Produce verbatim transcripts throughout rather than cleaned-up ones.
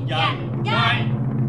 日街。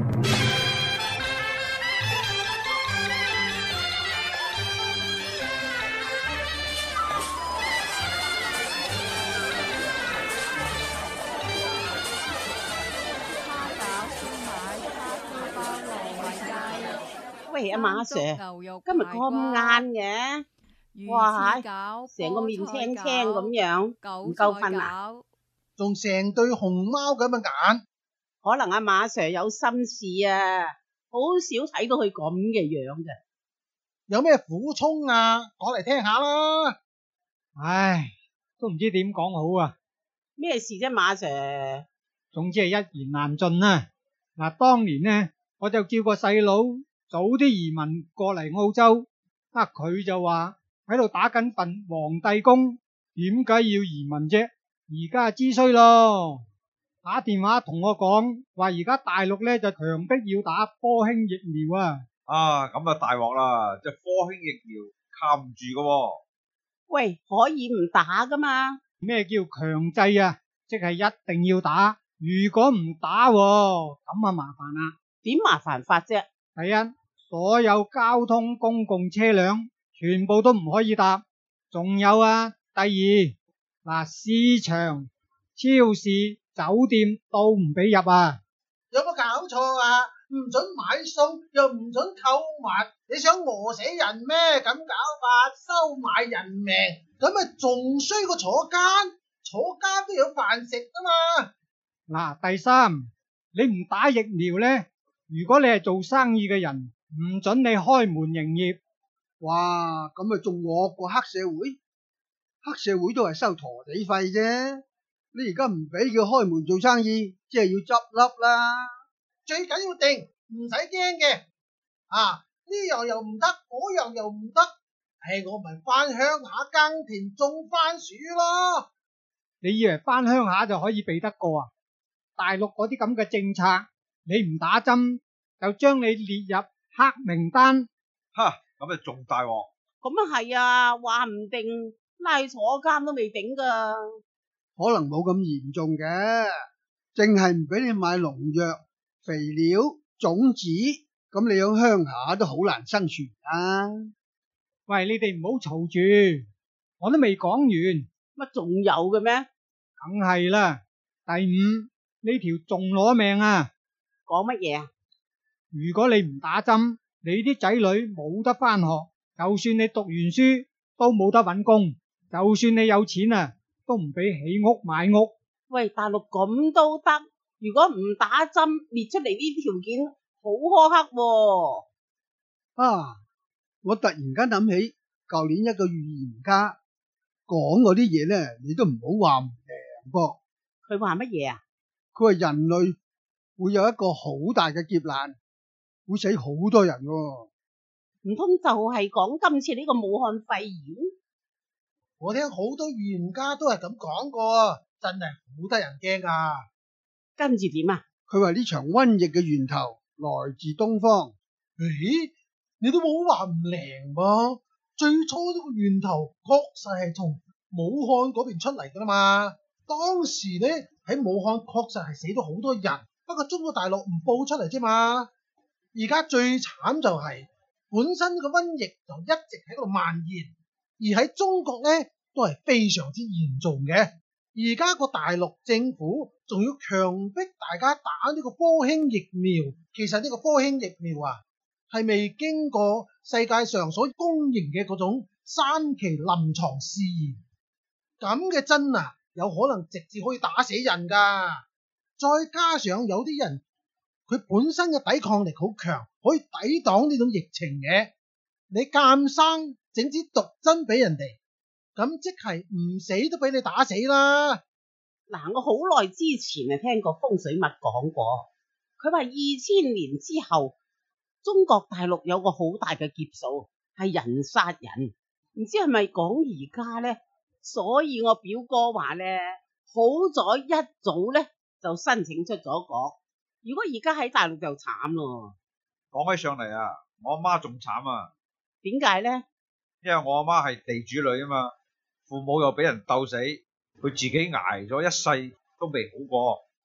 喂，阿馬 Sir，今日咁晏嘅，哇係，成個面青青咁樣，唔夠瞓啊？ 仲成對熊貓咁嘅眼， 可能阿馬 Sir 有心事啊，好少睇到佢咁嘅樣嘅。 有咩苦衷啊？講嚟聽下啦。 唉，都唔知點講好啊。 咩事啫，馬 Sir？ 總之係一言難盡啦。嗱，當年呢，我就叫個細佬早啲移民過嚟澳洲，啊佢就話喺度打緊份皇帝工，點解要移民啫？而家知衰咯，打電話同我講話而家大陸咧就強迫要打科興疫苗啊！ 啊咁啊大鑊啦，即係科興疫苗靠唔住噶喎。 喂，可以唔打噶嘛？ 咩叫強制啊？即係一定要打，如果唔打喎，咁啊麻煩啦。 點麻煩法啫？ 第一，所有交通公共車輛全部都唔可以搭。仲有啊，第二，嗱，市場、超市、酒店都唔俾入啊。 有冇搞錯啊？唔准買餸，又唔准購物，你想餓死人咩？咁搞法，收買人命，咁咪仲衰過坐監？坐監都有飯食啊嘛。 嗱，第三，你唔打疫苗咧，如果你係做生意嘅人，唔准你開門營業。 哇，咁咪仲惡過黑社會？黑社會都係收陀地費啫，你而家唔俾佢開門做生意，即係要執笠啦。 最緊要定，唔使驚嘅。啊，呢樣又唔得，嗰樣又唔得，唉，我咪翻鄉下耕田種番薯咯。 你以為翻鄉下就可以避得過啊？大陸嗰啲咁嘅政策，你唔打針就將你列入黑名單。 哈，咁啊仲大鑊。 咁啊係啊，話唔定拉去坐監都未頂噶。 可能冇咁嚴重嘅，淨係唔俾你買農藥、肥料、種子，咁你喺鄉下都好難生存啊。 喂，你哋唔好嘈住，我都未講完。 乜仲有嘅咩？ 梗係啦。第五，呢條仲攞命啊！ 講乜嘢啊？ 如果你唔打針，你啲仔女冇得翻學，就算你讀完書都冇得搵工，就算你有錢啊，都唔俾起屋買屋。 喂，大陸咁都得？如果唔打針，列出嚟呢條件好苛刻喎。 啊！我突然間諗起舊年一個預言家講嗰啲嘢咧，你都唔好話唔靈噃。 佢話乜嘢啊？ 佢話人類會有一個好大嘅劫難，會死好多人喎。 唔通就係講今次呢個武漢肺炎？ 我聽好多預言家都係咁講過，真係好得人驚噶。 跟住點啊？ 佢話呢場瘟疫嘅源頭來自東方。 咦，你都冇話唔靈噃？最初呢個源頭確實係從武漢嗰邊出嚟噶啦嘛。當時咧喺武漢確實係死咗好多人，不過中國大陸唔報出嚟啫嘛。而家最慘就係、是、本身呢個瘟疫就一直喺度蔓延，而喺中國咧都係非常之嚴重嘅。而家個大陸政府仲要強迫大家打呢個科興疫苗，其實呢個科興疫苗啊係未經過世界上所公認嘅嗰種三期臨床試驗，咁嘅針啊有可能直接可以打死人噶。再加上有啲人佢本身嘅抵抗力好強，可以抵擋呢種疫情嘅，你監生整支毒針俾人哋，咁即係唔死都俾你打死啦。 嗱，我好耐之前啊聽過風水物講過，佢話二千年之後中國大陸有個好大嘅劫數係人殺人，唔知係咪講而家咧？所以我表哥話咧，好在一早咧就申請出咗國，如果而家喺大陸就慘咯。 講起上嚟啊，我阿媽仲慘啊。 點解咧？ 因為我阿媽係地主女啊嘛，父母又俾人鬥死，佢自己挨咗一世都未好過。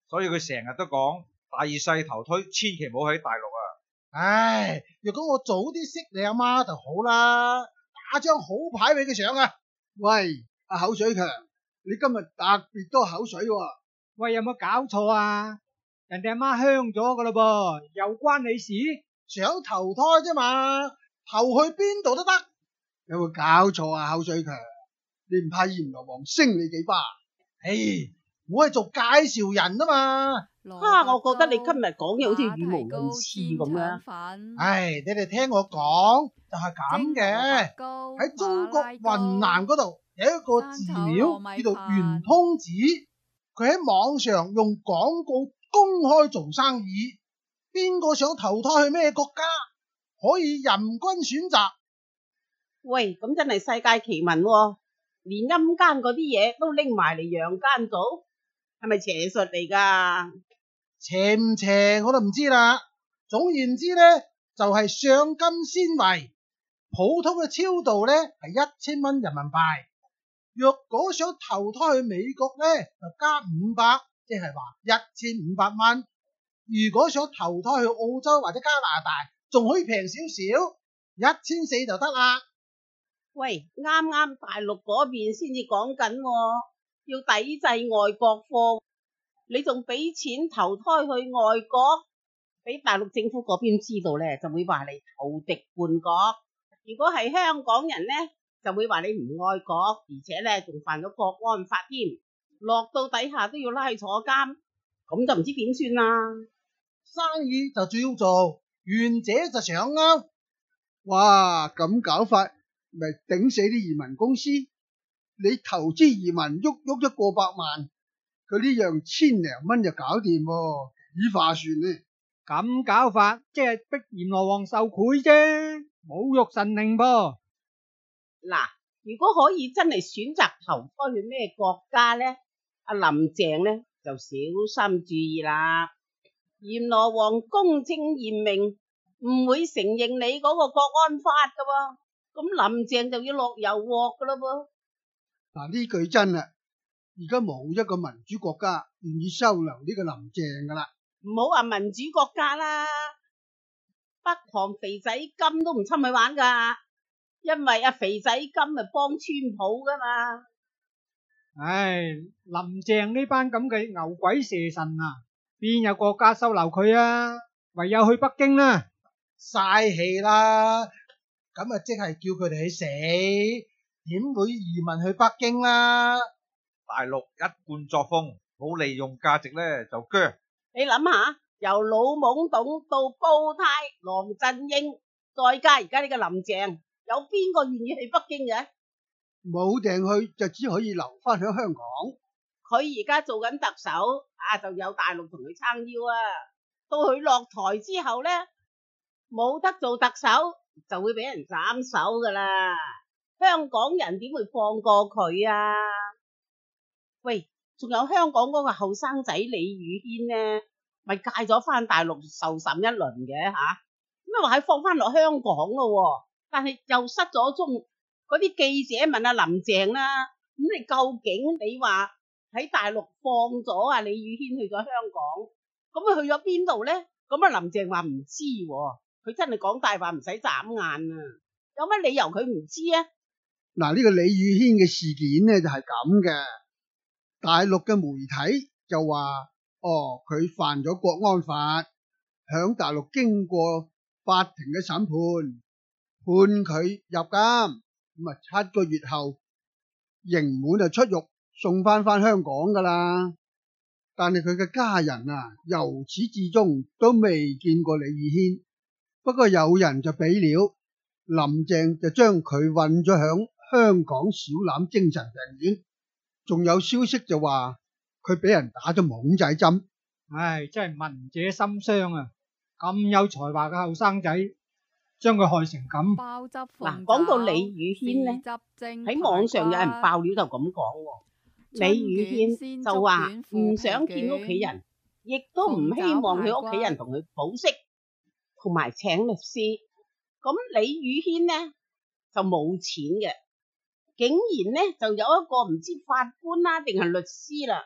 所以佢成日都講大勢頭推，千祈唔好喺大陸啊。 唉，如果我早啲識你阿媽就好啦，打張好牌俾佢上啊！ 喂，阿口水強，你今日特別多口水喎。 喂，有冇搞錯啊？人哋阿媽香咗噶啦噃，又關你事？ 想投胎啫嘛，投去邊度都得。 有冇搞錯啊？口水強，你唔怕閻羅王升你幾巴？ 唉，我係做介紹人啊嘛。 啊，我覺得你今日講嘢好似語無倫次咁樣。 唉，你哋聽我講就係咁嘅。喺中國雲南嗰度有一個寺廟叫做圓通寺，佢喺網上用廣告公開做生意，邊個想投胎去咩國家，可以任君選擇。 喂，咁真係世界奇聞喎，連陰間嗰啲嘢都拎埋嚟陽間做，係咪邪術嚟噶？ 邪唔邪我都唔知啦。總言之呢，就係上金先為，普通嘅超度呢係一千蚊人民幣。若果想投胎去美國呢，就加五百，即係話一千五百蚊。如果想投胎去澳洲或者加拿大，仲可以平少少，一千四就得啦。 喂，啱啱大陸嗰邊先至講緊，要抵制外國貨，你仲俾錢投胎去外國，俾大陸政府嗰邊知道呢，就會話你投敵叛國。如果係香港人呢，就會話你唔愛國，而且呢仲犯咗國安法添，落到底下都要拉去坐監，咁就唔知點算啦。 生意就照做，願者就上鈎。 哇，咁搞法咪頂死啲移民公司。你投資移民喐喐咗過百萬，佢呢樣千零蚊就搞掂喎，幾划算呢？ 咁搞法即係逼閻羅王受賄啫，侮辱神靈噃。 嗱，如果可以真係選擇投胎去咩國家呢？阿林鄭呢就小心注意啦。閻羅王公正嚴明，唔會承認你嗰個國安法噶喎，咁林鄭就要落油鑊噶啦噃。 嗱，呢句真啦，而家冇一個民主國家願意收留呢個林鄭噶啦。 唔好話民主國家啦，北韓肥仔金都唔侵佢玩噶，因為阿肥仔金咪幫川普噶嘛。 唉，林鄭呢班咁嘅牛鬼蛇神啊，邊有國家收留佢啊？唯有去北京啦。 嘥氣啦，咁啊即係叫佢哋去死，點會移民去北京啦？ 大陸一貫作風，冇利用價值咧就鋸。 你諗下，由老懵懂到煲呔郎振英，再加而家呢個林鄭，有邊個願意去北京嘅？ 冇訂去就只可以留翻喺香港。 佢而家做緊特首，啊就有大陸同佢撐腰啊。到佢落台之後呢，冇得做特首，就會俾人斬手噶啦。香港人點會放過佢啊？喂，仲有香港嗰個後生仔李宇軒呢，咪戒咗翻大陸受審一輪嘅吓，咁啊話係放翻落香港咯，但係又失咗蹤。嗰啲記者問阿林鄭啦，咁你究竟你話喺大陸放咗啊李宇軒去咗香港，咁佢去咗邊度呢？咁啊林鄭話唔知，佢真係講大話唔使眨眼啊！有乜理由佢唔知啊？ 嗱，呢個李宇軒嘅事件呢就係咁嘅，大陸嘅媒體就話，哦，佢犯咗國安法，響大陸經過法庭嘅審判，判佢入監，咁啊七個月後刑滿就出獄，送翻翻香港噶啦。但係佢嘅家人啊，由始至終都未見過李宇軒。不過有人就俾料，林鄭就將佢運咗響香港小欖精神病院，仲有消息就話佢俾人打咗懵仔針。 唉，真係聞者心傷啊！咁有才華嘅後生仔，將佢害成咁。 嗱，講到李宇軒呢，喺網上有人爆料就咁講，李宇軒就話唔想見屋企人，亦都唔希望佢屋企人同佢保釋，同埋請律師。咁李宇軒呢就冇錢嘅，竟然呢就有一個唔知法官啦定係律師啦，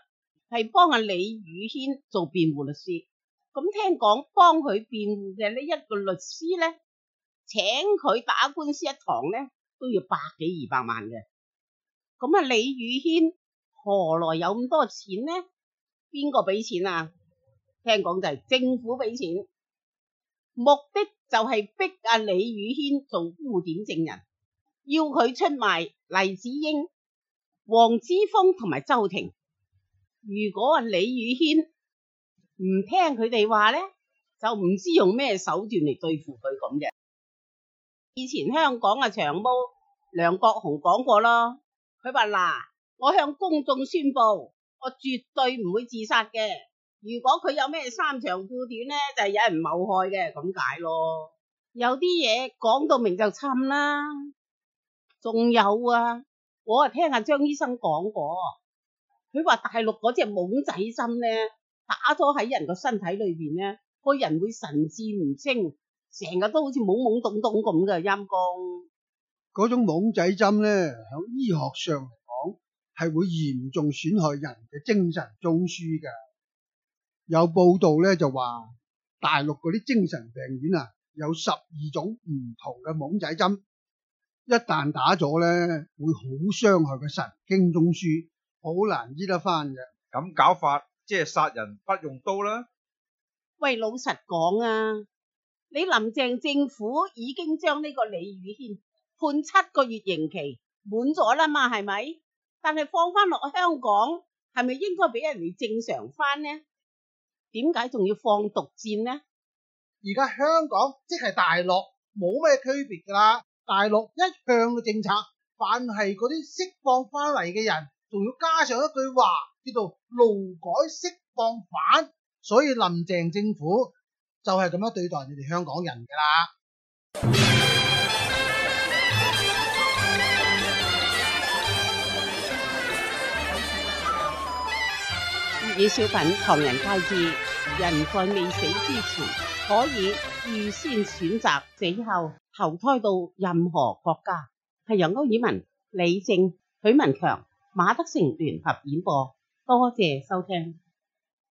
係幫阿李宇軒做辯護律師。咁聽講幫佢辯護嘅呢一個律師咧，請佢打官司一堂咧都要百幾二百萬嘅。咁啊，李宇軒何來有咁多錢呢？邊個俾錢啊？聽講就係政府俾錢，目的就係逼阿李宇軒做污點證人，要佢出賣黎智英、黃之鋒同埋周庭。如果阿李宇軒唔聽佢哋話咧，就唔知用咩手段嚟對付佢咁嘅。以前香港嘅長毛梁國雄講過咯，佢話嗱，我向公眾宣布，我絕對唔會自殺嘅。如果佢有咩三長褲短咧，就係有人謀害嘅咁解咯。有啲嘢講到明就侵啦。仲有啊，我啊聽阿張醫生講過，佢話大陸嗰隻懵仔針咧，打咗喺人個身體裏邊咧，個人會神志唔清，成日都好似懵懵懂懂咁嘅。陰公嗰種懵仔針咧，喺醫學上嚟講係會嚴重損害人嘅精神中樞嘅。有報道咧就話，大陸嗰啲精神病院啊，有十二種唔同嘅懵仔針，一旦打咗咧，會好傷害個神經中樞，好難醫得翻嘅。 咁搞法即係殺人不用刀啦。 喂，老實講啊，你林鄭政府已經將呢個李宇軒判七個月刑期滿咗啦嘛，係咪？但係放翻落香港，係咪應該俾人哋正常翻呢？點解仲要放毒箭呢？ 而家香港即係大陸冇咩區別噶啦，大陸一向嘅政策，凡係嗰啲釋放翻嚟嘅人，仲要加上一句話叫做勞改釋放犯，所以林鄭政府就係咁樣對待你哋香港人噶啦。 粵語小品唐人街之人在未死之前，可以預先選擇死後投胎到任何國家，係由歐爾文、李正、許文強、馬德成聯合演播，多謝收聽。